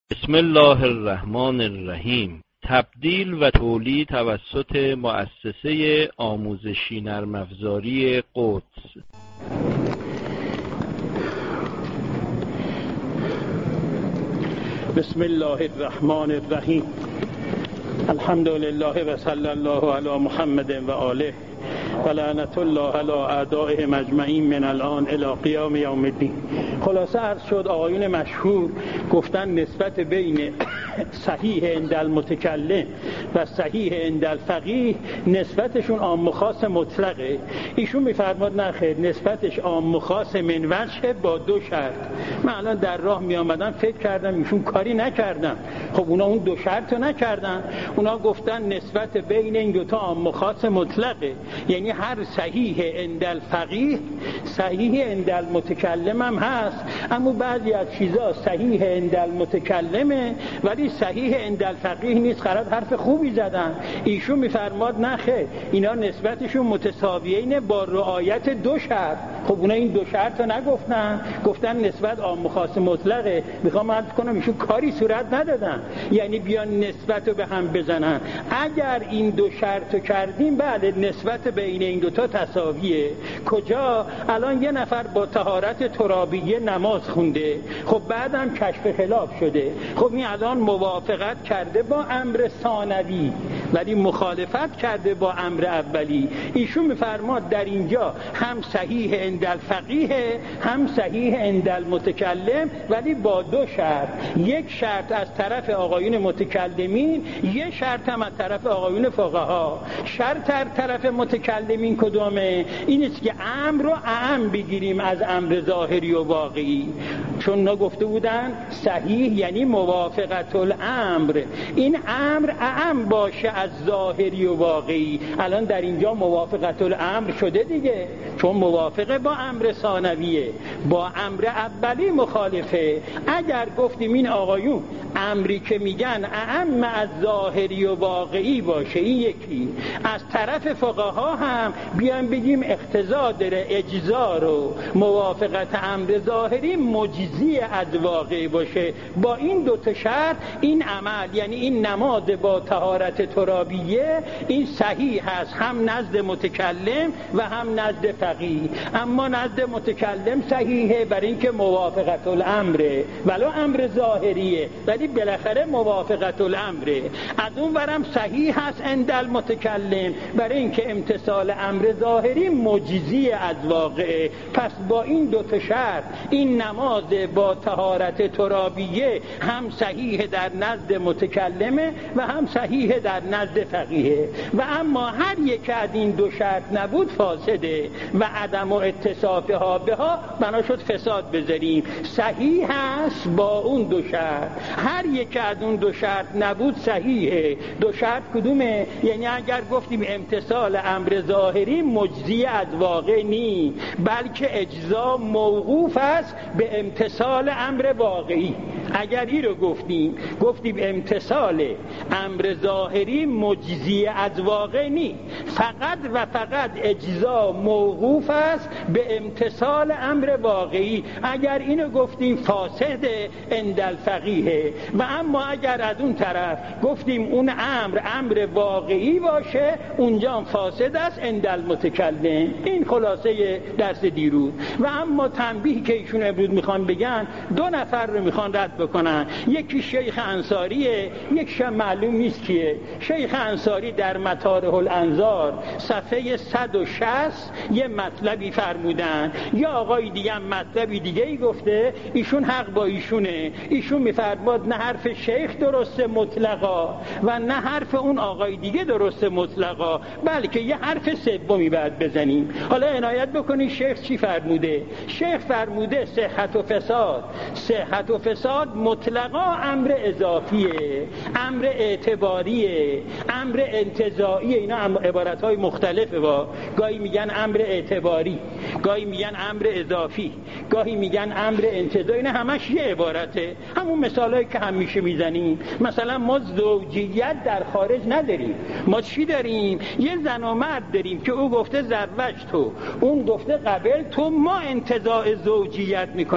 بسم الله الرحمن الرحیم. تبدیل و تولید توسط مؤسسه آموزشی نرم افزاری قدس. بسم الله الرحمن الرحیم. الحمد لله و صلی الله علی محمد و آله و لعنت الله علی اعدائهم اجمعین من الان الی قیام یوم الدین. خلاصه عرض شد آقایون مشهور گفتن نسبت بین صحیح عند المتکلم و صحیح عند الفقیه نسبتشون عام و خاص مطلقه. ایشون میفرماد نه خیر، نسبتش عام و خاص من وجه با دو شرط. من الان در راه می آمدم فکر کردم ایشون کاری نکردن. خب اونا اون دو شرط رو نکردن. اونا گفتن نسبت بین این دوتا عام و خاص مطلقه، یعنی هر صحیح عند الفقیه صحیح عند المتکلم هم هست، اما بعضی از چیزا صحیح عند المتکلمه ولی صحیح عند الفقیه نیست. قرار حرف خوبی زدن. ایشون میفرماد نه خیر، اینا نسبتشون متساویینه با رعایت دو شرط. خب اونا این دو شرط رو نگفتن، گفتن نسبت عام و خاص مطلقه. میخوام عرض کنم ایشون کاری صورت ندادن، یعنی بیان نسبت رو به هم بزنن. اگر این دو شرط رو کردیم بعد نسبت بین این دوتا تساویه. کجا؟ الان یه نفر با طهارت ترابیه نماز خونده، خب بعدم کشف خلاف شده. خب این الان موافقت کرده با امر ثانوی ولی مخالفت کرده با امر اولی. ایشون میفرماد در اینجا هم صحیح عند الفقیه هم صحیح عند المتکلم ولی با دو شرط. یک شرط از طرف آقایون متکلمین، یک شرط هم از طرف آقایون فقها. شرط از طرف متکلمین کدومه؟ این است که امر رو اعم بگیریم از امر ظاهری و واقعی، چون نگفته بودن صحیح یعنی موافقت الامر، این امر اعم باشه از ظاهری و واقعی. الان در اینجا موافقت الامر شده دیگه، چون موافقه با امر ثانویه، با امر اولی مخالفه. اگر گفتیم این آقایون امری که میگن اعم از ظاهری و واقعی باشه، این یکی. از طرف فقها هم بیان بگیم اقتضا داره اجزا رو موافقت امر ظاهری مجزی از واقعی باشه. با این دو تا شرط این عمل یعنی این نماز با طهارت ترابیه این صحیح هست، هم نزد متکلم و هم نزد فقیه. اما نزد متکلم صحیحه برای اینکه موافقت الامره، ولو امر ظاهریه ولی بالاخره موافقت الامره. از اون ورم صحیح هست عند المتکلم برای اینکه امتثال امر ظاهری مجزی از واقعه. پس با این دو تا شرط این نماز با طهارت ترابیه هم صحیح در نزد متکلمه و هم صحیح در نزد فقیه. و اما هر یک از این دو شرط نبود فاسده و عدم و اتصافها بها بنا شد فساد بذاریم. صحیح هست با اون دو شرط، هر یک از اون دو شرط نبود صحیحه. دو شرط کدومه؟ یعنی اگر گفتیم امتثال امر ظاهری مجزی از واقع نی، بلکه اجزا موقوف است به امتثال امر واقعی. اگر این رو گفتیم امتثال امر ظاهری مجزی از واقع نی، فقط و فقط اجزا موقوف است به امتثال امر واقعی. اگر اینو گفتیم فاسد عند الفقیه. و اما اگر از اون طرف گفتیم اون امر واقعی باشه، اونجا فاسد است عند المتکلم. این خلاصه درس دیروز. و اما تنبیه که ایشون امروز میخوان بگن، دو نفر رو میخوان رد بکنن. یکی شیخ انصاریه، یکیش معلوم نیست کیه. شیخ انصاری در مطارح الانظار صفحه 160 یه مطلبی فرمودن، یا آقای دیگه هم مطلبی دیگه ای گفته، ایشون حق با ایشونه. ایشون میفرماد نه حرف شیخ درسته مطلقا و نه حرف اون آقای دیگه درسته مطلقا، بلکه یه حرف سومی باید بزنیم. حالا عنایت بکنید شیخ چی فرموده. شیخ فرموده صحت و فساد، صحت و فساد مطلقا امر اضافیه، امر اعتباریه، امر انتزاعیه. اینا عبارتهای مختلفه. گاهی میگن امر اعتباری، گاهی میگن امر اضافی، گاهی میگن امر انتزاعی. اینا همش یه عبارته، همون مثالایی که همیشه میزنیم. مثلا ما زوجیت در خارج نداریم، ما چی داریم؟ یه زن و مرد داریم که او گفته زوج تو، اون گفته قبل تو، ما انتزاع زوجیت میکنیم.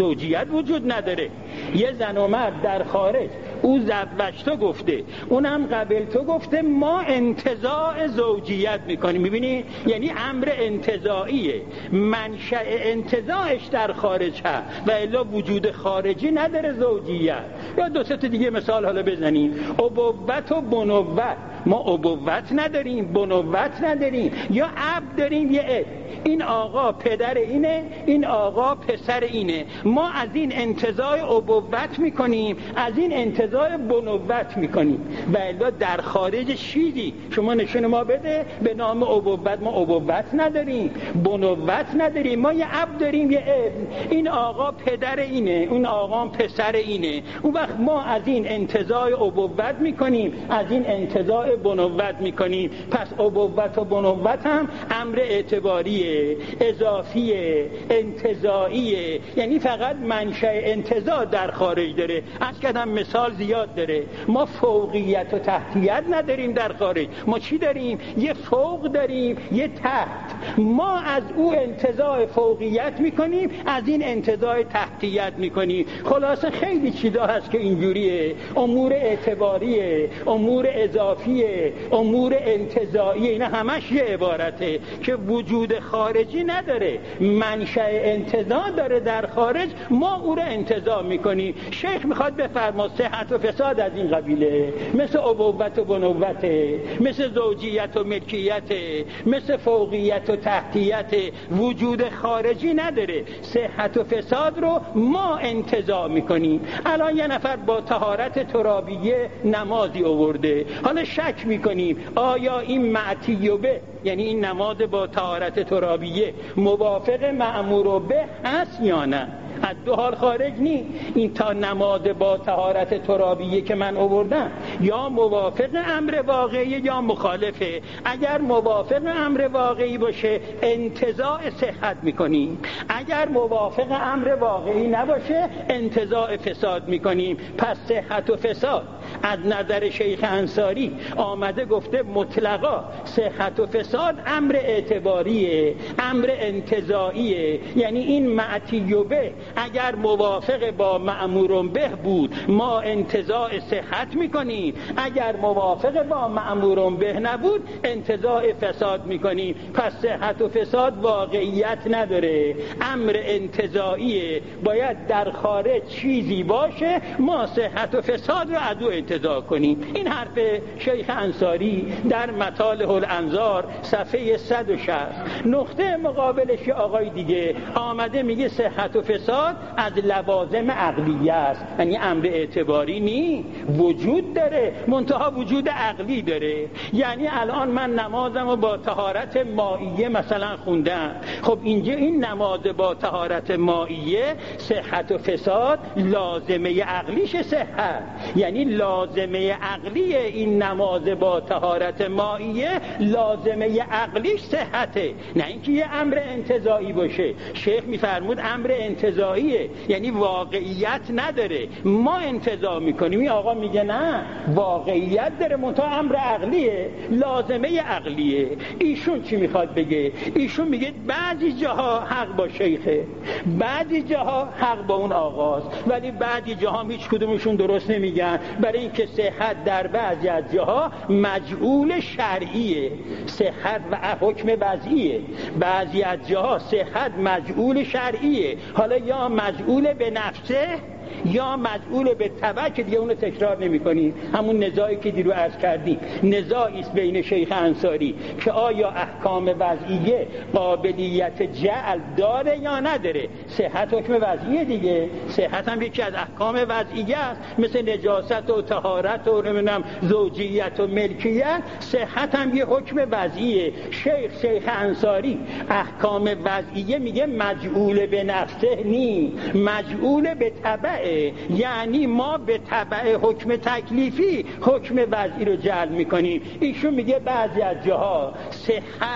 زوجیت وجود نداره. یه زن و مرد در خارج، او زوجتو گفته، اونم قبلتو گفته، ما انتزاع زوجیت میکنیم. میبینی؟ یعنی امر انتزاعیه، منشأ انتزاعش در خارج هست و الا وجود خارجی نداره زوجیت. یا دو سه تا دیگه مثال حالا بزنیم. ابوت و بنوت، ما ابوت نداریم، بنوت نداریم. یا اب داریم، یه اب، این آقا پدر اینه، این آقا پسر اینه. ما از این انتزاع ابوت میکنیم، از این انتزاع بنوت میکنیم و الا در خارج چیزی شما نشون ما بده به نام ابوت. ما ابوت نداریم، بنوت نداریم. ما یه اب داریم، یه ابن، این آقا پدر اینه، اون آقا پسر اینه. اون وقت ما از این انتزاع ابوت میکنیم، از این انتزاع بنوت میکنیم. پس ابوت و بنوت هم امر اعتباریه، اضافیه، انتزاعیه، یعنی فقط منشأ انتزاع در خارج داره. از کدام مثال زیاد داره. ما فوقیت و تحتیت نداریم در خارج. ما چی داریم؟ یه فوق داریم، یه تحت. ما از او انتزاع فوقیت میکنیم، از این انتزاع تحتیت میکنیم. خلاصه خیلی چیزا هست که اینجوریه، امور اعتباریه، امور اضافیه، امور انتزاعیه. اینا همش یه عبارته که وجود خارجی نداره، منشأ انتزاع داره در خارج، ما او رو انتزاع میکنیم. شیخ میخواد بفرما صحت و فساد از این قبیله، مثل ابوت و بنوت، مثل زوجیت و ملکیت، مثل فوقیت و تحتیت، وجود خارجی نداره. صحت و فساد رو ما انتزاع میکنیم. الان یه نفر با طهارت ترابیه نمازی آورده، حالا شک میکنیم آیا این معتیه به، یعنی این نماز با طهارت ترابیه، موافق مأمور به هست یا نه؟ از دو حال خارج نی. این تا نماز با طهارت ترابیه که من آوردم یا موافق امر واقعی یا مخالفه. اگر موافق امر واقعی باشه انتزاع صحت میکنیم، اگر موافق امر واقعی نباشه انتزاع فساد میکنیم. پس صحت و فساد از نظر شیخ انصاری آمده گفته مطلقا صحت و فساد امر اعتباریه، امر انتزاعیه. یعنی این معتیه به اگر موافق با مأمور به بود ما انتزاع صحت میکنیم، اگر موافق با مأمور به نبود انتزاع فساد میکنیم. پس صحت و فساد واقعیت نداره، امر انتزاعیه. باید در خارج چیزی باشه ما صحت و فساد رو از او انتزاع کنیم. این حرف شیخ انصاری در مطالع الانظار صفحه 160. نقطه مقابلش آقای دیگه آمده میگه صحت و فساد از لوازم عقلیه است، یعنی امر اعتباری نی، وجود داره، منتها وجود عقلی داره. یعنی الان من نمازمو با طهارت مائیه مثلا خوندم، خب اینجا این نماز با طهارت مائیه صحت و فساد لازمه عقلیش صحت، یعنی لازمه عقلی این نماز با طهارت مائیه لازمه عقلیش صحته، نه اینکه یه امر انتزاعی باشه. شیخ میفرمود امر انتزاعیه، یعنی واقعیت نداره، ما انتزاع میکنیم. این آقا میگه نه، واقعیت داره منتها امر عقلیه، لازمه عقلیه. ایشون چی میخواد بگه؟ ایشون میگه بعضی جاها حق با شیخه، بعضی جاها حق با اون آقاست، ولی بعضی جاها هیچ کدومشون درست نمیگن، برای اینکه صحت در بعضی از جاها مجعول شرعیه، صحت و حکم وضعیه. بعضی از جاها صحت مجعول شرعیه، حالا یا مجعول به نفسه یا مجعول به تبع، که دیگه اونو تکرار نمی کنیم. همون نزاعی که دیرو عرض کردیم، نزاعی است بین شیخ انصاری که آیا احکام وضعیه قابلیت جعل داره یا نداره. صحت حکم وضعیه دیگه، صحت هم یکی از احکام وضعیه است، مثل نجاست و طهارت و نمیدونم زوجیت و ملکیت. صحت هم یه حکم وضعیه. شیخ انصاری احکام وضعیه میگه مجعول به نفسه نی، مجعول به تبع، یعنی ما به تبع حکم تکلیفی حکم وضعی رو جعل میکنیم. ایشون میگه بعضی از جاها صحت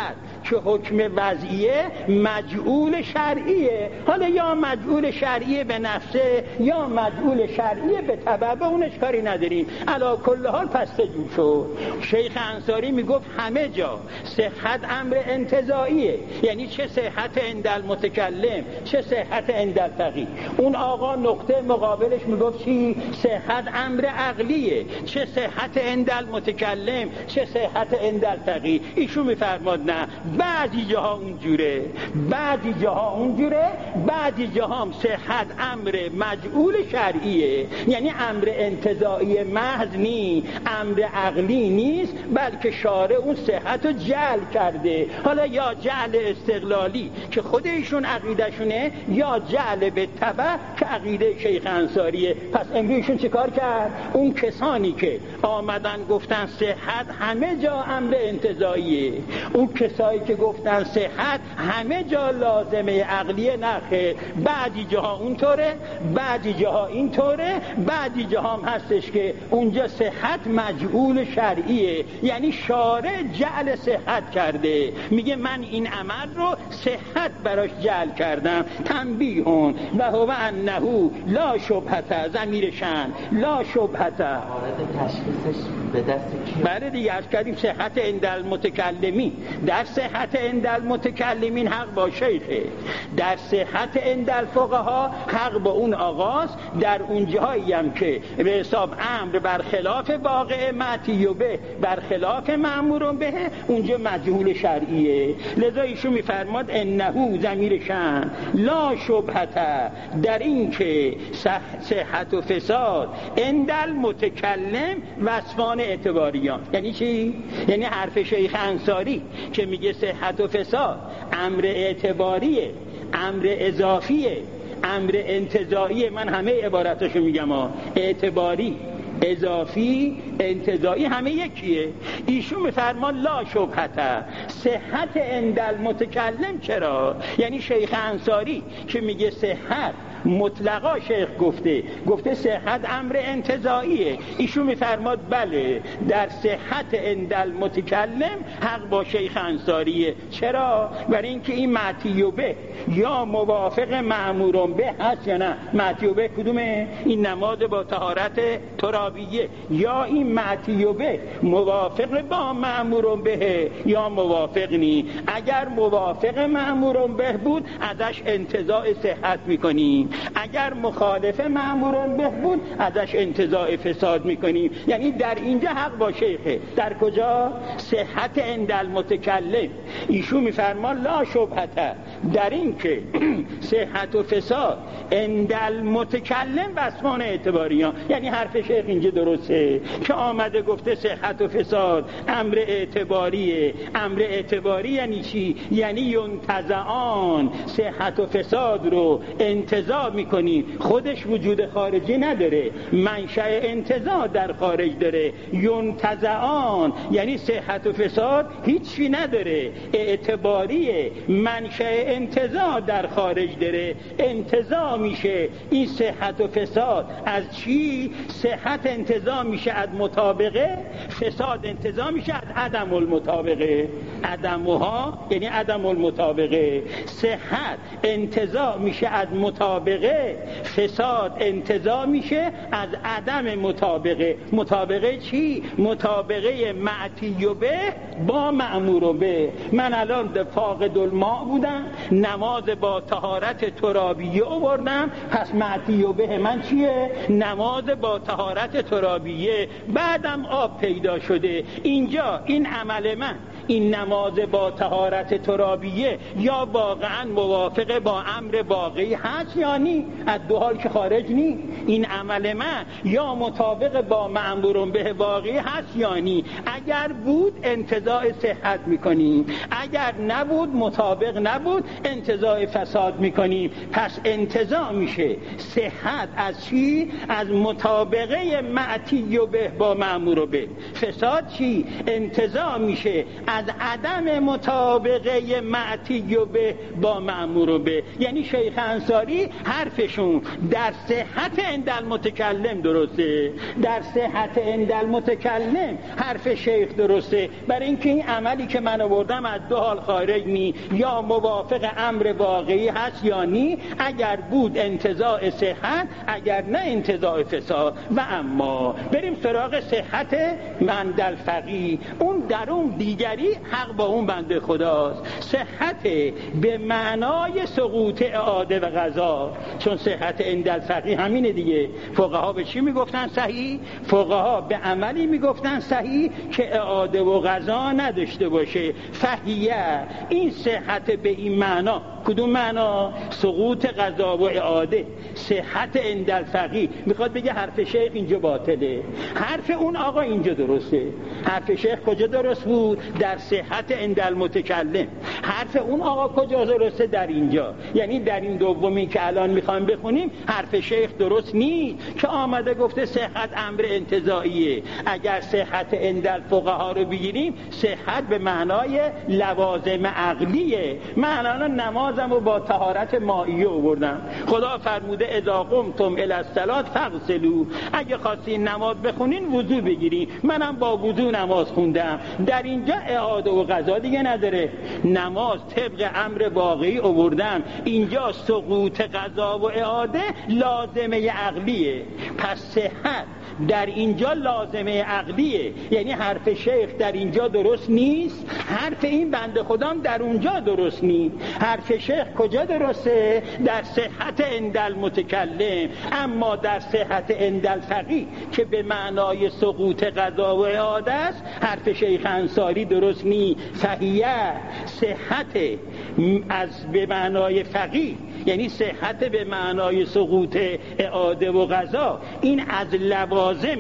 که حکم وضعیه مجعول شرعیه. حالا یا مجعول شرعیه به نفسه یا مجعول شرعیه به تبع، اونش کاری نداریم. علی کل حال پس تجور شد. شیخ انصاری میگفت همه جا صحت امر انتزاعیه، یعنی چه صحت عند المتکلم چه صحت عند الفقیه. اون آقا نقطه مقابلش میگفت چی؟ صحت امر عقلیه، چه صحت عند المتکلم چه صحت عند الفقیه. ایشون میفرماد نه، بعضی جاها اونجوره، بعضی جاها اونجوره، بعضی جاها هم صحت امر مجعول شرعیه، یعنی امر انتزاعی محض نی، امر عقلی نیست، بلکه شارع اون صحت رو جعل کرده. حالا یا جعل استقلالی که خود ایشون عقیدشونه، یا جعل به تبع که عقیده شیخ انصاریه. پس امروز ایشون چه کار کرد؟ اون کسانی که آمدن گفتن صحت همه جا امر انتزاعیه، اون کسایی که گفتن صحت همه جا لازمه عقلیه، نخیر، بعضی جاها اونطوره، بعضی جاها اینطوره، بعضی جاها هم هستش که اونجا صحت مجعول شرعیه، یعنی شارع جعل صحت کرده. میگه من این عمل رو صحت براش جعل کردم. تنبیهون و هو انه لا شبهت، ضمیر شأن لا شبهت. تشخیصش به دست کی؟ بله دیگه عرض کردیم صحت عند المتکلمین. در صحت عند المتکلمین حق با شیخه، در صحت عند الفقها حق با اون آغاز. در اون جایی هم که به حساب امر برخلاف واقع معتی به برخلاف مأمور به، اونجا مجهول شرعیه. لذا ایشون میفرماد انه ضمیر شأن لا شبهت، در این که صحت و فساد عند المتکلم وصفان اعتباریان. یعنی چی؟ یعنی حرف شیخ انصاری که میگه صحت و فساد امر اعتباریه، امر اضافیه، امر انتزاعیه. من همه عبارتاشو میگم اعتباری، اضافی، انتزاعی همه یکیه. ایشون میفرمان لا شبهت، صحت عند المتکلم. چرا؟ یعنی شیخ انصاری که میگه صحت مطلقا شیخ گفته صحت امر انتزاعیه، ایشون میفرماد بله در صحت عند المتکلم حق با شیخ انصاریه. چرا؟ برای اینکه این معتی به یا موافق مأمور به هست یا نه. معتی به کدومه؟ این نماز با طهارت ترابیه. یا این معتی به موافق با مأمور به یا موافق نی. اگر موافق مأمور به بود ازش انتزاع صحت میکنیم، اگر مخالف مأمور به بود ازش انتزاع فساد میکنیم. یعنی در اینجا حق با شیخه. در کجا؟ صحت عند المتکلم. ایشون میفرمان لا شبهت، در این که صحت و فساد عند المتکلم وصفان اعتباریان. یعنی حرف شیخ اینجا درسته که آمده گفته صحت و فساد امر اعتباریه. امر اعتباری یعنی چی؟ یعنی ینتزعان، صحت و فساد رو انتزاع میکنی، خودش وجود خارجی نداره، منشأ انتزاع در خارج داره. ینتزعان یعنی صحت و فساد هیچی نداره، اعتباریه، منشأ انتزاع در خارج داره، انتزاع میشه. این صحت و فساد از چی؟ صحت انتزاع میشه از مطابقه، فساد انتزاع میشه از عدم المطابقه. عدمها یعنی عدم المطابقه. صحت انتزاع میشه از مطابقه، فساد انتزاع میشه از عدم مطابقه. مطابقه چی؟ مطابقه معتی به با مأمور به. من الان فاقد الماء بودم، نماز با طهارت ترابیه آوردم، پس معتی به من چیه؟ نماز با طهارت ترابیه. بعدم آب پیدا شده. اینجا این عمل من، این نماز با طهارت ترابیه یا واقعا موافق با امر واقعی هست یا نی؟ از دو حال که خارج نی. این عمل من یا مطابق با مأمور به واقعی هست یا نی. اگر بود انتزاع صحت میکنیم، اگر نبود مطابق نبود انتزاع فساد میکنیم. پس انتزاع میشه صحت از چی؟ از مطابقه معتی به با مأمور به. فساد چی؟ انتزاع میشه از عدم مطابقه معتی به با مأمور به. یعنی شیخ انصاری حرفشون در صحت عند المتکلم درسته، در صحت عند المتکلم حرف شیخ درسته، برای اینکه این عملی که من آوردم از دو حال خارج نی، یا موافق امر واقعی هست یا نی، اگر بود انتزاع صحت، اگر نه انتزاع فساد. و اما بریم سراغ صحت عند الفقیه، اون در اون دیگری حق با اون بنده خداست. صحت به معنای سقوط اعاده و قضا، چون صحت عند الفقیه همینه دیگه. فقها به چی میگفتن صحیح؟ فقها به عملی میگفتن صحیح که اعاده و قضا نداشته باشه. فهیه، این صحت به این معنا. کدوم معنا؟ سقوط قضا و اعاده. صحت عند الفقیه میخواد بگه حرف شیخ اینجا باطله، حرف اون آقا اینجا درسته. حرف شیخ کجا درست بود؟ در صحت عند المتکلم. حرف اون آقا کجا درسته؟ در اینجا. یعنی در این دومی که الان میخوایم بخونیم حرف شیخ درست نیست که آمده گفته صحت امر انتزاعیه. اگر صحت عند الفقها رو بگیریم، صحت به معنای لوازم عقلیه. مثلا نمازم رو با طهارت مائیه آوردم، خدا فرموده اذا قمتم الی الصلاة فاغسلوا، اگه خواستین نماز بخونین وضو بگیرین. منم با وضو نماز خوندم. در اینجا اعاده و قضا دیگه نداره، نماز طبق امر واقعی آوردم. اینجا سقوط قضا و اعاده لازمه عقلیه. پس صحت در اینجا لازمه عقلیه، یعنی حرف شیخ در اینجا درست نیست، حرف این بنده خدام در اونجا درست نیست. حرف شیخ کجا درسته؟ در صحت عند المتکلم. اما در صحت عند الفقیه که به معنای سقوط قضا و اعاده است، حرف شیخ انصاری درست نیست. فهیه، صحت از به معنای فقیه یعنی صحت به معنای سقوط اعاده و قضا، این از لوازم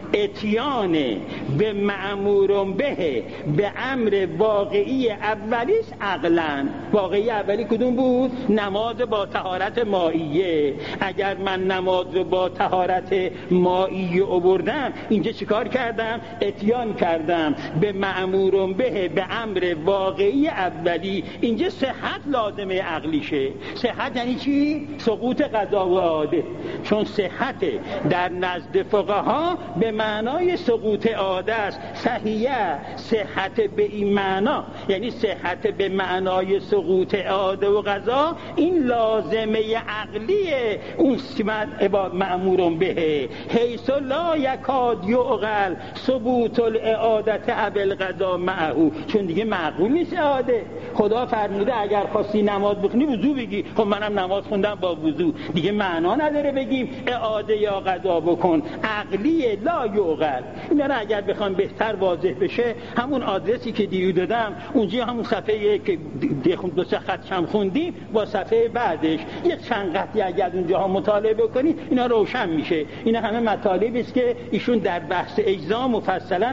اتیان به مأمور به امر واقعی اولیست. عقلن واقعی اولی کدوم بود؟ نماز با طهارت مائیه. اگر من نماز رو با طهارت مائیه آوردم، اینجا چیکار کردم؟ اتیان کردم به مأمور به امر واقعی اولی. اینجا صحت لازمه عقلیشه. صحت یعنی چی؟ سقوط قضا و اعاده. چون صحت در نزد فقها به معنای سقوط اعاده است. صحیح صحت به این معنا یعنی صحت به معنای سقوط اعاده و قضا، این لازمه عقلیه اون سمت عباد مأمور به، حیث لا یکاد یعقل ثبوت الاعادت ابل قضا معه. چون دیگه معقول نیست اعاده. خدا فرموده اگر خواستی نماز بخونی وضو بگی. خب منم نماز خوندم با وضو، دیگه معنا نداره بگیم اعاده یا قضا بکن. عقلیه لا یعقل. اینا رو اگر بخوام بهتر واضح بشه، همون آدرسی که دیو دادم اونجا، همون صفحه که دو سه خط کم خوندیم با صفحه بعدش یه چند خطی اگر اونجا مطالعه بکنی اینا روشن میشه. اینا همه مطالبی است که ایشون در بحث اجزا مفصلا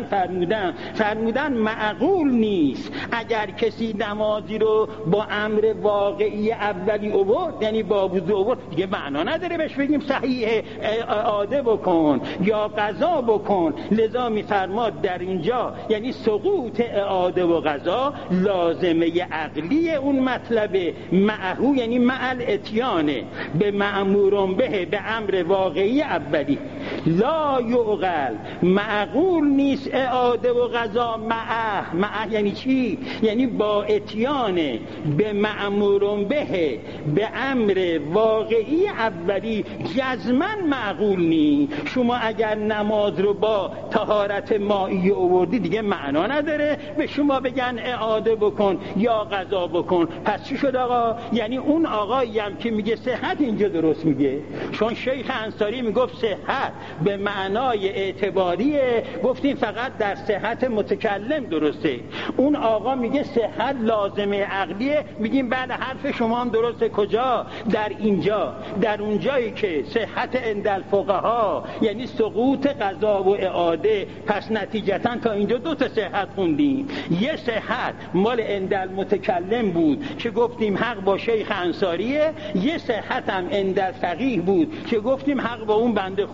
فرمودن معقول نیست اگر کسی نمازی رو با امر واقعی اولی آورد، یعنی با وضو آورد، دیگه معنا نداره بهش بگیم صحیح اعاده بکن یا قضا بکن. لذا میفرماد در اینجا یعنی سقوط اعاده و قضا لازمه عقلی اون مطلب معهو، یعنی معل اتیانه به مأمور به امر واقعی اولی. لا یعقل معقول نیست اعاده و قضا معه یعنی چی؟ یعنی با اتیانه به مأمور به امر واقعی اولی جزماً معقول نیست. شما اگر نماز رو با طهارت مائیه آوردی، دیگه معنا نداره به شما بگن اعاده بکن یا قضا بکن. پس چی شد آقا؟ یعنی اون آقایی هم که میگه صحت اینجا درست میگه، چون شیخ انصاری میگفت صحت به معنای اعتباریه، گفتیم فقط در صحت متکلم درسته. اون آقا میگه صحت لازمه عقلیه، میگیم بعد حرف شما هم درسته. کجا؟ در اینجا، در اونجایی که صحت عند الفقها یعنی سقوط قضا و اعاده. پس نتیجتا تا اینجا دو تا صحت خوندیم. یه صحت مال عند المتکلم بود که گفتیم حق با شیخ انصاریه، یه صحت هم عند الفقیه بود که گفتیم حق با اون بنده خداست.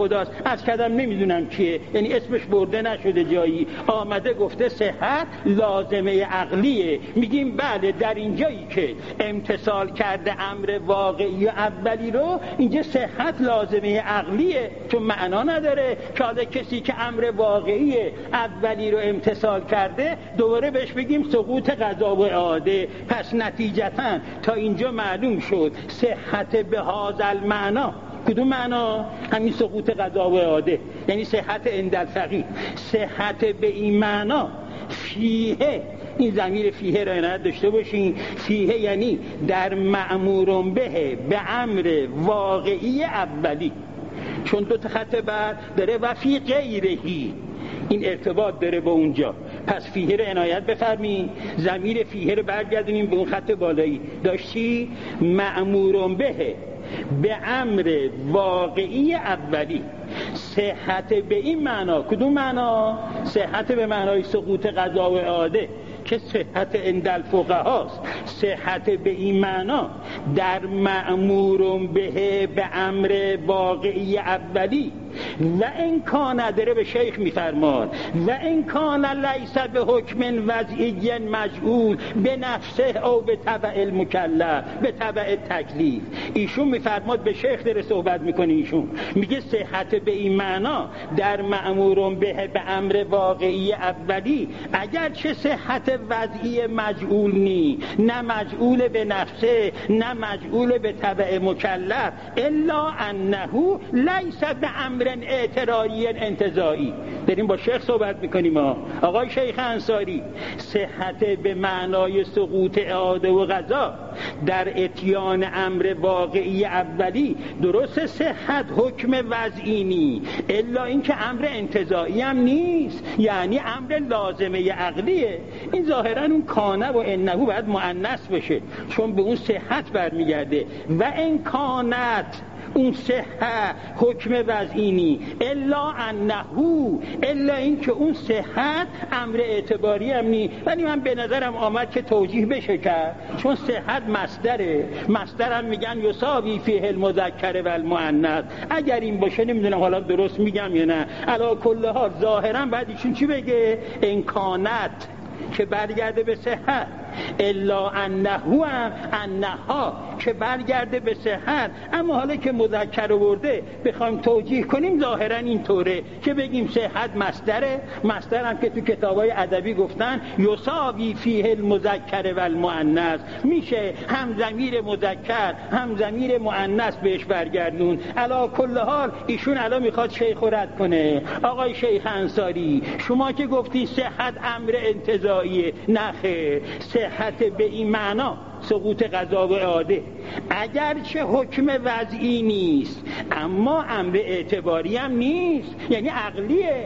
عرض کردم نمیدونم کیه، یعنی اسمش برده نشده جایی، آمده گفته صحت لازمه عقلیه. میگیم بله، در اینجایی که امتثال کرده امر واقعی و اولی رو، اینجا صحت لازمه عقلیه، چون معنا نداره که حالا کسی که امر واقعی اولی رو امتثال کرده دوباره بهش بگیم سقوط قضا و اعاده. پس نتیجتاً تا اینجا معلوم شد صحت به هذا المعنا. کدوم معنا؟ همین سقوط قضا و اعاده، یعنی صحت عند الفقیه. صحت به این معنا فیه، این ضمیر فیه را عنایت داشته باشین. فیه یعنی در مأمور به امر واقعی اولی، چون دو تا خط بعد داره و فی غیرهی، این ارتباط داره با اونجا. پس فیه رو عنایت بفرمین، ضمیر فیه رو برگردونیم به اون خط بالایی. داشتی مأمور به امر واقعی اولی. صحت به این معنا، کدوم معنا؟ صحت به معنای سقوط قضا و اعاده که صحت عند الفقهاست. صحت به این معنا در مأمور به امر واقعی اولی و این کان نداره به شیخ میفرمان و این کان لیس به حکم وضعی مجعول به نفسه او به تبع المکلف به تبع تکلیف. ایشون میفرماد، به شیخ داره صحبت میکنه، ایشون میگه صحت به این معنا در مأمور به امر واقعی اولی اگر چه صحت وضعی مجعول نی، نه مجعول به نفسه نه مجعول به تبع مکلف، الا انه لیس به امر اعتراضی انتزاعی. داریم با شیخ صحبت میکنیم. آقای شیخ انصاری، صحت به معنای سقوط اعاده و قضا در اتیان امر واقعی اولی درست صحت حکم وضعی نی، الا اینکه امر انتزاعی هم نیست، یعنی امر لازمه عقلیه. این ظاهرا اون کانه و انه باید مؤنث بشه چون به اون صحت برمیگرده. و این کانت اون صحت حکم وضعینی الا انه، الا این که اون صحت امر اعتباری هم نی. ولی من به نظرم آمد که توجیه بشه کرد، چون صحت مصدره، مصدر هم میگن یساوی فیه المذکر و المؤنث. اگر این باشه نمیدونم حالا درست میگم یا نه، علی کل حال ظاهرا باید ایشون چی بگه؟ امکانت که برگرده به صحت، الا انه هم انها که برگرده به صحت. اما حالا که مذکر آورده بخوایم توجیه کنیم ظاهرا اینطوره که بگیم صحت مصدره، مصدر هم که تو کتابای ادبی گفتن یساوی فیه المذکر و المؤنث، میشه هم ضمیر مذکر هم ضمیر مؤنث بهش برگردون. علی کل حال ایشون الان میخواد شیخ رد کنه. آقای شیخ انصاری، شما که گفتی صحت امر انتزاعیه، نخیر، صحت به این معنا سقوط قضا و اعاده اگرچه حکم وضعی نیست اما امر اعتباری هم نیست، یعنی عقلیه.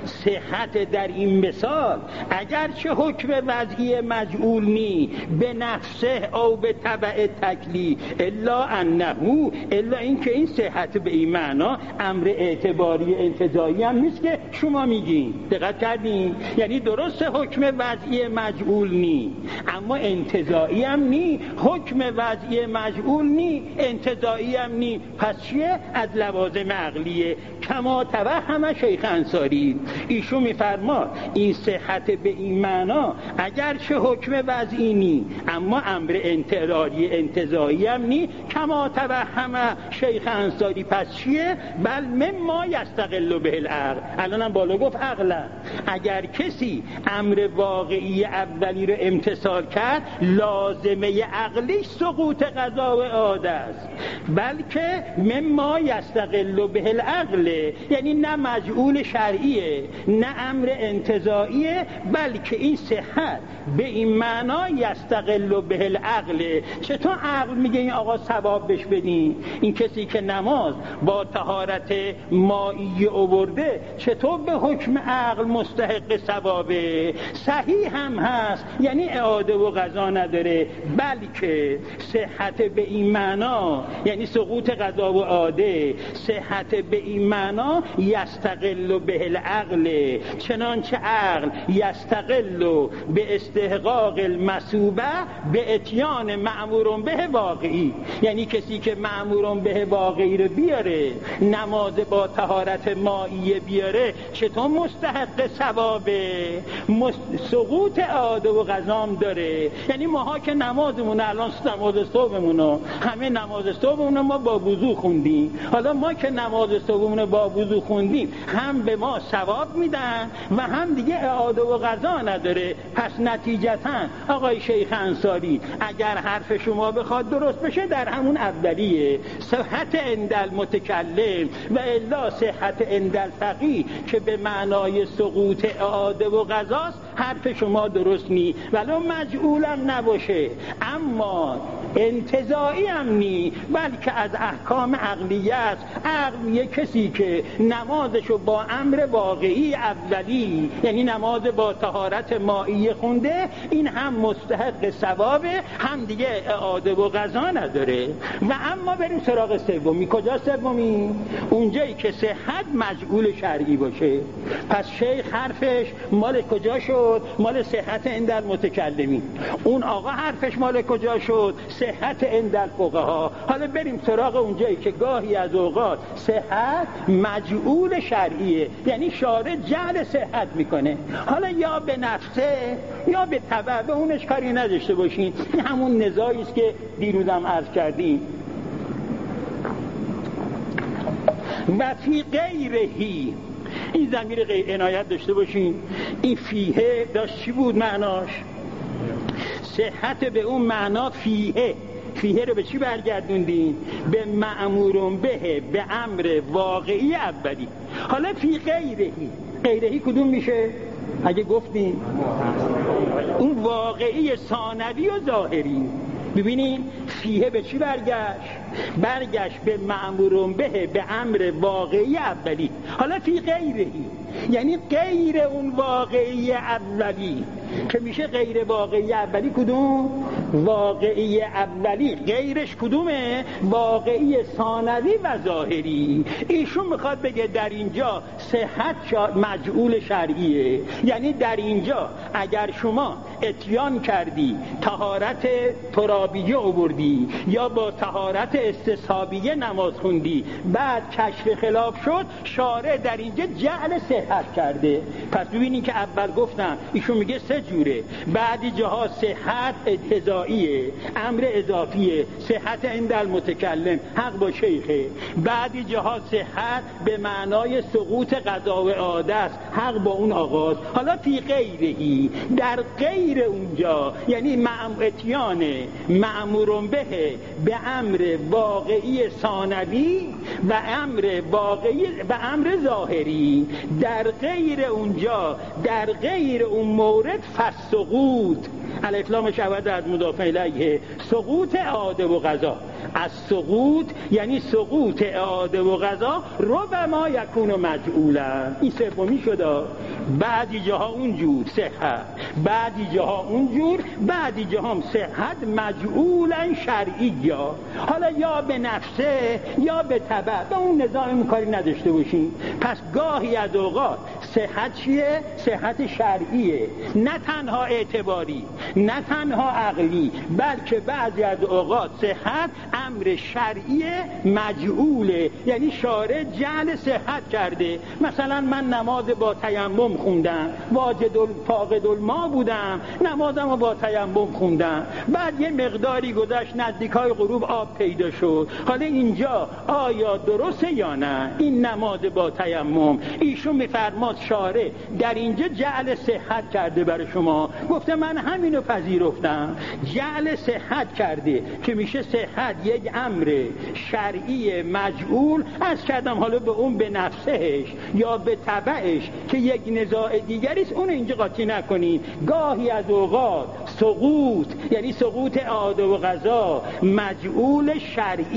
صحت در این مثال اگرچه حکم وضعی مجعول نی به نفسه او به تبع تکلیف، الا انه، الا این که این صحت به این معنا امر اعتباری انتزاعی هم نیست که شما میگین. دقت کردین؟ یعنی درست حکم وضعی مجعول نی اما انتزاعی هم نی، حکم وضعی مجعول نی انتزاعی هم نی. پس چیه؟ از لوازم عقلیه. کما توهم شیخ انصاری، ایشون میفرماد این صحت به این معنا اگرچه حکم وضعی نی اما امر انتزاعی انتزاعی هم نی. کما توهم شیخ انصاری، پس چیه؟ بل مما یستقل به العقل. الانم بالا گفت عقلا. اگر کسی امر واقعی اولی رو امتثال کرد لازمه عقلی سقوط قضا و اعاده است، بلکه مما یستقل به العقل، یعنی نه مجعول شرعیه نه امر انتزاعیه، بلکه این صحت به این معنا یستقل به العقل. چطور عقل میگه این آقا ثواب بش بدین؟ این کسی که نماز با طهارت مایی آورده چطور به حکم عقل مستحق ثوابه؟ صحیح هم هست، یعنی اعاده و قضا نداره، بلکه صحت به این معنا یعنی سقوط قضا و اعاده، صحت به این معنا یستقل به العقل العقل چنانچه عقل یستقل به استحقاق المثوبه به اتیان مأمور به واقعی. یعنی کسی که مأمور به واقعی رو بیاره، نماز با طهارت مائیه بیاره، چطور مستحق ثوابه؟ سقوط اعاده و قضام داره. یعنی ماها که نمازمون الان نماز صبحمونو همه نماز صبحمونو ما با وضو خوندیم، حالا ما که نماز صبحمونو با وضو خوندیم هم به ما ثواب میدن و هم دیگه اعاده و قضا نداره. پس نتیجتاً آقای شیخ انصاری اگر حرف شما بخواد درست بشه در همون اولیه، صحت عند المتکلم و الا صحت عند الفقیه که به معنای سقوط اعاده و قضاست، حرف شما درست نی ولو مجعولم نباشه، اما انتزاعی هم نی، بلکه از احکام عقلیه است. عقل یه کسی که نمازشو با امر واقعی اولی، یعنی نماز با طهارت مائیه خونده، این هم مستحق ثوابه، هم دیگه اعاده و قضا نداره. و اما بریم سراغ سومی. کجا سومی؟ اونجایی که صحت مجعول شرعی باشه. پس شیخ حرفش مال کجا شد؟ مال صحت عند المتکلمین. اون آقا حرفش مال کجا شد؟ صحت عند الفقها. حالا بریم سراغ اونجایی که گاهی از اوقات صحت مجعول شرعیه، یعنی شارع جعل صحت میکنه، حالا یا به نفسه یا به تبع، به اونش کاری نداشته باشین. این همون نزاعی است که دیروزم عرض کردیم. و فی غیرهی، این ضمیر غیر عنایت داشته باشین. این فیه داشت چی بود معناش؟ صحت به اون معنا فیه. فیه رو به چی برگردوندین؟ به مأمور به امر واقعی اولی. حالا فی غیرهی، غیرهی کدوم میشه؟ اگه گفتیم اون واقعی ثانوی و ظاهری. ببینین فیه به چی برگشت به مأمور به امر واقعی اولی. حالا فی غیرهی یعنی غیر اون واقعی اولی که میشه غیر واقعی اولی. کدوم؟ واقعی اولی. غیرش کدومه؟ واقعی ثانوی و ظاهری. ایشون میخواد بگه در اینجا صحت مجعول شرعیه، یعنی در اینجا اگر شما اتیان کردی، طهارت ترابیه آوردی یا با طهارت استصحابیه نماز خوندی، بعد کشف خلاف شد، شارع در اینجا جعل صحت کرده. پس ببینین که اول گفتم ایشون میگه سه جوره. بعدی جاها صحت انتزاعیه، امر اضافیه، صحت عند المتکلم، حق با شیخه. بعدی جاها صحت به معنای سقوط قضا و اعاده است، حق با اون آغاز. حالا فی غیرهی، در غیر اونجا یعنی اتیان مأمور به امر واقعی ثانوی و امر واقعی و امر ظاهری. در غیر اونجا، در غیر اون مورد فسقوط، الف لام شود از مضاف الیه، سقوط اعاده و قضا. از سقوط یعنی سقوط اعاده و قضا ربما یکون مجعولا. این سومی شد. بعضی جاها اونجور صحت، بعضی جاها اونجور، بعضی جاها هم صحت مجعولا شرعی. حالا یا به نفسه یا به تبع، به اون نظام کاری نداشته باشین. پس گاهی از اوقات صحت چیه؟ صحت شرعیه، نه تنها اعتباری، نه تنها عقلی، بلکه بعضی از اوقات صحت امر شرعی مجعوله، یعنی شارع جعل صحت کرده. مثلا من نماز با تیمم خوندم، واجد فاقد الماء بودم، نمازم رو با تیمم خوندم، بعد یه مقداری گذشت، نزدیکای غروب آب پیدا شد. حالا اینجا آیا درسته یا نه این نماز با تیمم؟ ایشون میفرماد شارع در اینجا جعل صحت کرده برای شما. گفته من همینو پذیرفتم، جعل صحت کرده که میشه صحت یک امر شرعی مجعول. از کردم حالا به اون به نفسهش یا به تبعش که یک نزاع دیگریست، اون اینجا قاطی نکنین. گاهی از اوقات سقوط یعنی سقوط اعاده و قضا مجعول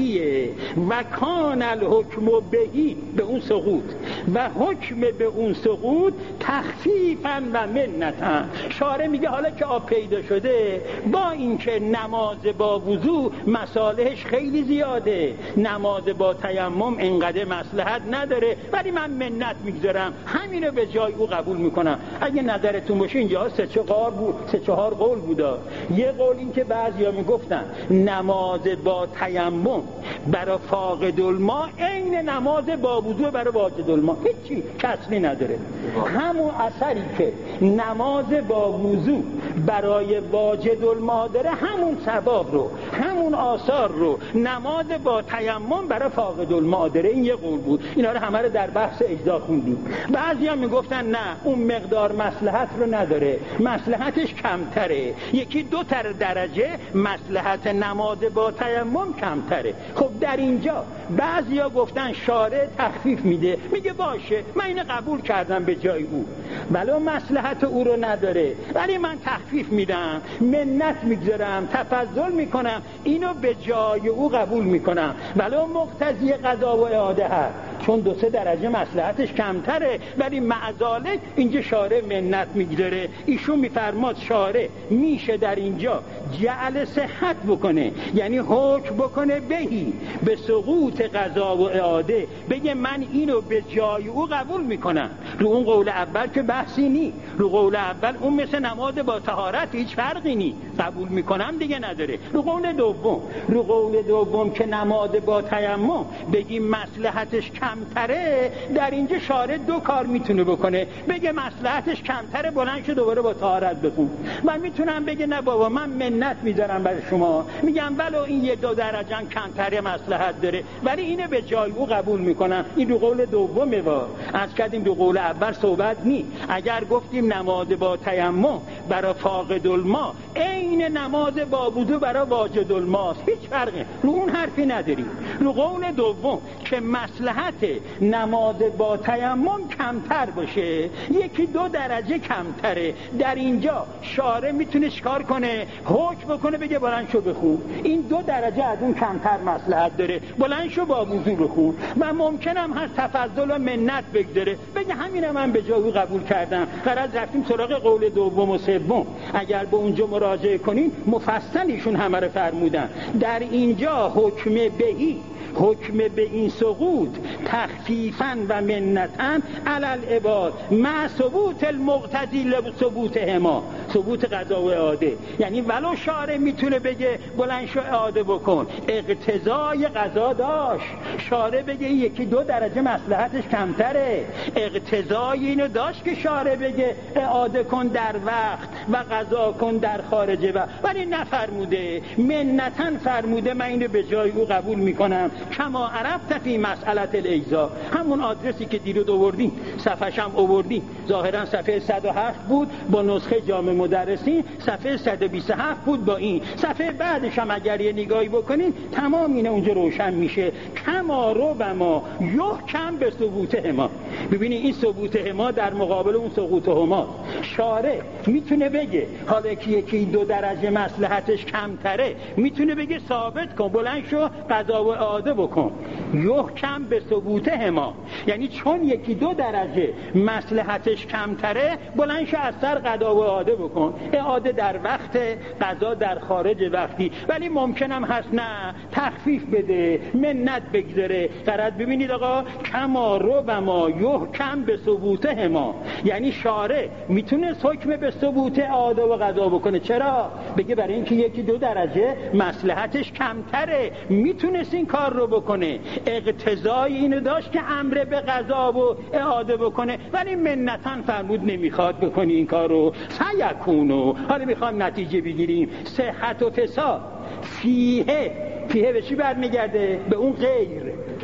شرعیه و کان الحکم بهی، به اون سقوط و حکم به اون سقوط سقوط تخفیفا و منتا. شارع میگه حالا که آب پیدا شده، با اینکه نماز با وضو مصالحش خیلی زیاده، نماز با تیمم انقدر مصلحت نداره، ولی من منت میگذارم، همینو به جای او قبول میکنم. اگه نظرتون باشه اینجا 3-4 قول بودا. یه قول این که بعضیا میگفتن نماز با تیمم برای فاقد الماء عین نماز با وضو برای واجد الماء، هیچی کسری نداره. همون اثری که نماز با وضو برای واجد الماء داره، همون ثواب رو، همون آثار رو نماز با تیمم برای فاقد الماء داره. این یه قول بود. اینا رو همه رو در بحث اجزا خوندیم. بعضیا میگفتن نه، اون مقدار مصلحت رو نداره، مصلحتش کمتره، 1-2 درجه مصلحت نماز با تیمم کمتره. خب در اینجا بعضیا گفتن شارع تخفیف میده، میگه باشه من اینو قبول کردم به جای او، ولو مصلحت او رو نداره، ولی من تخفیف میدم، منت میگذارم، تفضل میکنم، اینو به جای او قبول میکنم، ولو مقتضی قضا و اعاده هست، چون 2-3 درجه مصلحتش کمتره، ولی معذالک اینجا شارع منت میگذاره. ایشون میفرماد شارع میشه در اینجا جعل صحت بکنه، یعنی حکم بکنه بهی به سقوط قضا و اعاده، بگه من اینو به جای او قبول میکنم. رو اون قول اول که بحثی نی، رو قول اول اون مثل نماز با طهارت هیچ فرقی نی، قبول میکنم دیگه نداره. رو قول دوم که نماز با تیمم بگیم مصلحتش کمتره، در اینجا شارع 2 کار میتونه بکنه، بگه مصلحتش کمتره بلند شو دوباره با طهارت بخون. من میتونم بگه نه بابا من منت میذارم برای شما، میگم ولو این 1-2 درجه کمتره مصلحت داره، ولی اینو به جای او قبول میکنم. این رو قول دومه. از کردیم رو قول اول صحبت نی. اگر گفتیم نماز با تیمم برای فاقد الماء عین نماز با وضو برای واجد الماء، هیچ فرقی، رو اون حرفی نداریم. رو قول دوم که مصلحت نماز با تیمم کمتر باشه، 1-2 درجه کمتره، در اینجا شارع میتونه چیکار کنه؟ حکم بکنه، بگه بلند شو بخون، این 2 درجه از اون کمتر مصلحت داره، بلند شو با وضو بخون. و ممکنم هست تفضل و منت بگذاره، بگه همینه من به جای قبول کردم. غرض رفتیم سراغ قول دوم و سوم. اگر به اونجا مراجعه کنین مفصل ایشون همه رو فرمودن. در اینجا حکم بهی، حکم به این سقوط تخفیفاً و منتاً علی العباد مع ثبوت المقتضی لثبوتهما، ثبوت قضا و اعاده. یعنی ولو شارع میتونه بگه بلند شو اعاده بکن، اقتضای قضا داشت، شارع بگه 1-2 درجه مصلحتش کمتره، اقتضای اینو داشت که شارع بگه اعاده کن در وقت و قضا کن در خارج وقت، ولی نفرموده، منتاً فرموده من اینو به جای او قبول میکنم. کما عرفت فی مسئله الاجزا، همون آدرسی که دیروز آوردیم، صفحه‌ش هم آوردیم، ظاهرا صفحه 107 بود با نسخه جامع مدرسین، صفحه 127 بود با این صفحه بعدش هم اگر یه نگاهی بکنین تمام اینه اونجا روشن میشه. کما ربما یحکم به ثبوتهما. ببینید این ثبوتهما در مقابل اون سقوطهما. شارع میتونه بگه حالا که 1-2 درجه مصلحتش کمتره، میتونه بگه ثابت کن، بلند شو قضا و اعاده بکن. یحکم به ثبوتهما، یعنی چون 1-2 درجه مصلحتش کمتره، بلند شو از سر قضا و اعاده بکن، اعاده در وقت، قضا در خارج وقتی. ولی ممکنم هست نه تخفیف بده، منت بگذاره. غرض ببینید آقا، کما ربما یحکم به ثبوتهما، یعنی شارع میتونه حکم به ثبوت اعاده و قضا بکنه. چرا؟ بگه برای اینکه 1-2 درجه مصلحتش کمتره، میتونست این کار رو بکنه، اقتضای اینو داشت که امر به قضا و اعاده بکنه، ولی منتاً فرمود نمیخواد بکنی این کار رو. سیکونو، حالا میخوام نتیجه بگیریم، صحت و فساد فیه به چی برمیگرده؟ به اون غیر.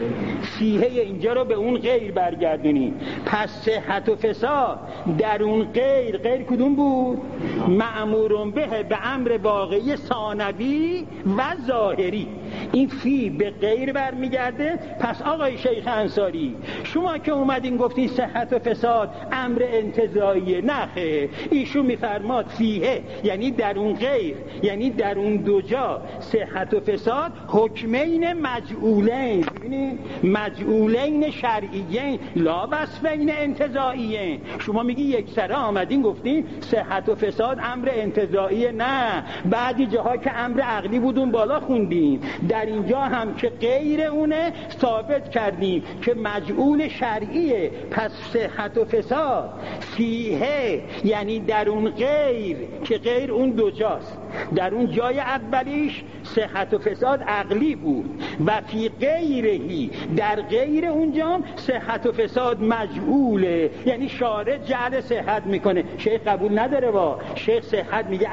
فیه اینجا رو به اون غیر برگردونی. پس صحت و فساد در اون غیر کدوم بود؟ مأمورون به امر واقعی ثانوی و ظاهری. این فی به غیر برمیگرده. پس آقای شیخ انصاری شما که اومدین گفتین صحت و فساد امر انتزاعیه، نه ایشون میفرماد فیه یعنی در اون غیر، یعنی در اون دو جا صحت و فساد حکمین مجعولین، ببینید مجعولین شرعیین لا وصفین انتزاعیین. شما میگی یک سره آمدین گفتین صحت و فساد امر انتزاعیه، نه بعضی جاها که امر عقلی بودون بالا خوندیم، در اینجا هم که غیر اونه ثابت کردیم که مجعول شرعیه. پس صحت و فساد فیه یعنی در اون غیر، که غیر اون دو جاست. در اون جای اولیش صحت و فساد عقلی بود و فی غیرهی در غیر اونجا صحت و فساد مجعوله، یعنی شارع جعل صحت میکنه. شیخ قبول نداره، با شیخ صحت میگه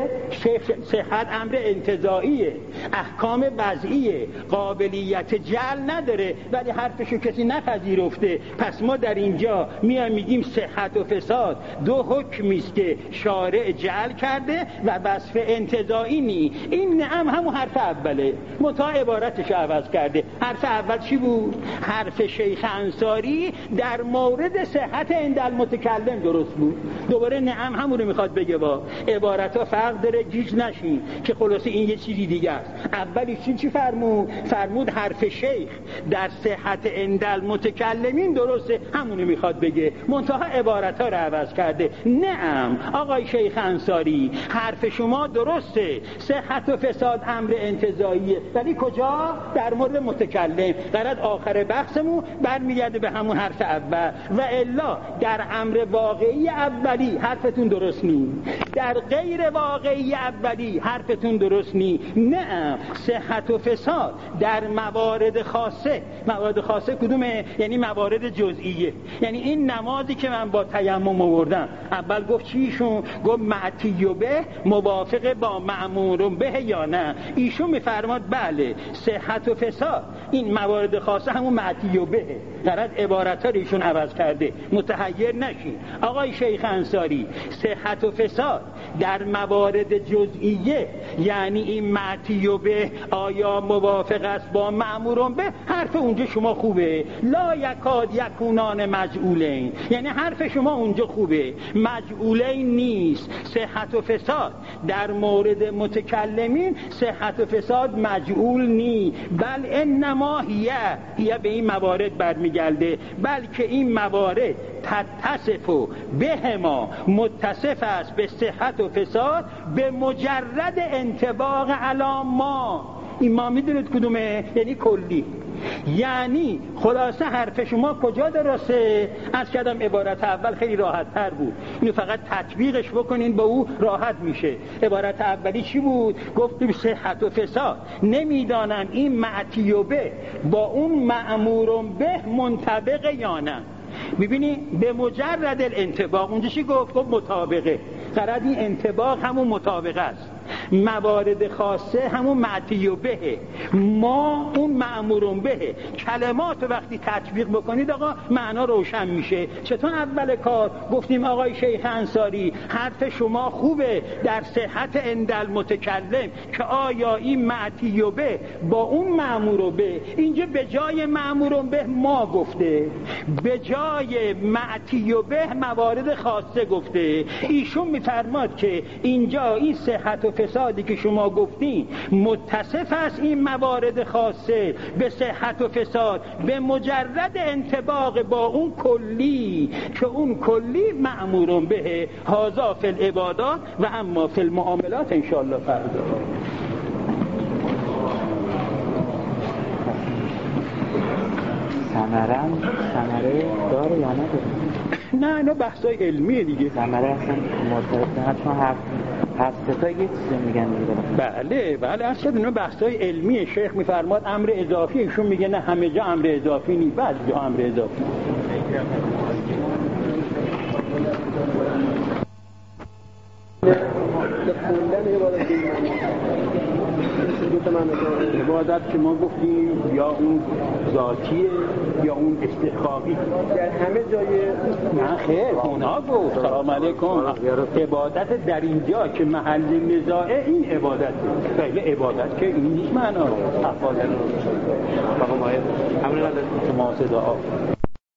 صحت امر انتزاعیه، احکام وضعیه، قابلیت جعل نداره، ولی حرفشو کسی نپذیرفته. پس ما در اینجا میگیم صحت و فساد دو حکمیست که شارع جعل کرده و وصف انتزاعی نی. این نعم همون حرف اوله، متا عبارتش عوض کرده. حرف اول چی بود؟ حرف شیخ انصاری در مورد صحت عند المتکلم درست بود. دوباره نعم همون رو میخواد بگه، با عبارتها فرق داره، گیج نشین که خلاصه این یه چیزی دیگه است. اولی چی فرمود حرف شیخ در صحت عند المتکلمین درسته، همون رو میخواد بگه، منتها عبارتها رو عوض کرده. نعم آقای شیخ انصاری حرف شما درسته، صحت و فساد امر انتزاعیه، ولی کجا؟ در مورد متکلم. غرض آخر بحثمون برمیگرده به همون حرف اول. و الا در امر واقعی اولی حرفتون درست نی، در غیر واقعی اولی حرفتون درست نی. نه صحت و فساد در موارد خاصه. موارد خاصه کدومه؟ یعنی موارد جزئیه. یعنی این نمازی که من با تیمم آوردم، اول گفت چیشون؟ گفت معتی به موافق با مأمور به یا نه؟ ایشون میفرماد بله صحت و فساد این موارد خاصه همون معتی به. غرض عبارت‌ها رو ایشون عوض کرده، متحیر نشین. آقای شیخ انصاری صحت و فساد در موارد جزئیه، یعنی این معتی به آیا موافق است با مأمور به؟ حرف اونجا شما خوبه، لا یکاد یکونان مجعولین، یعنی حرف شما اونجا خوبه، مجعولین نیست. صحت و فساد در مورد متکلمین صحت و فساد مجعول نی، بل انما هی به این موارد برمیگرده، بلکه این موارد تتصف به ما متصف است به صحت و فساد به مجرد انطباق علی ما. این ما میدونید کدومه؟ یعنی کلی. یعنی خلاصه حرف شما کجا درسته؟ از کردم عبارت اول خیلی راحت تر بود، اینو فقط تطبیقش بکنین با او راحت میشه. عبارت اولی چی بود؟ گفتیم صحت و فساد نمیدانم این معتی به با اون مأمور به منطبق یا نه. میبینی به مجرد الانطباق اونجا چی گفت؟ گفت مطابقه. غرض این انطباق همون مطابقه است، موارد خاصه همون معتی به، ما اون مأمور به. کلمات وقتی تطبیق بکنید آقا معنا روشن میشه. چطور اول کار گفتیم آقای شیخ انصاری حرف شما خوبه در صحت عند المتکلم که آیا این معتی به با اون مأمور به، اینجا به جای مأمور به ما گفته، به جای معتی به موارد خاصه گفته. ایشون میفرماد که اینجا این صحت و فسادی که شما گفتین متصف است این موارد خاصه به صحت و فساد به مجرد انطباق با اون کلی، که اون کلی مأمور به. هذا فی العبادات و اما فی المعاملات انشاءالله فردا. ثمره داره یا نداره؟ نه اینا بحثای علمیه دیگه. ثمره اصلا مرتبط چون هفت تا یه چیزی میگن دیگه. بله اصلا اینا بحثای علمیه. شیخ میفرماد امر اضافی، ایشون میگه نه همه جا امر اضافی نیست، بعضی جا امر اضافی. عبادت که ما گفتیم یا اون ذاتیه یا اون استحقاقی، در همه جای نه خیر اونا گفت سلام علیکم عبادت در اینجا که محل نزاعه این عبادت خیلی عبادت که این نیست معنا افعال رو همون صدا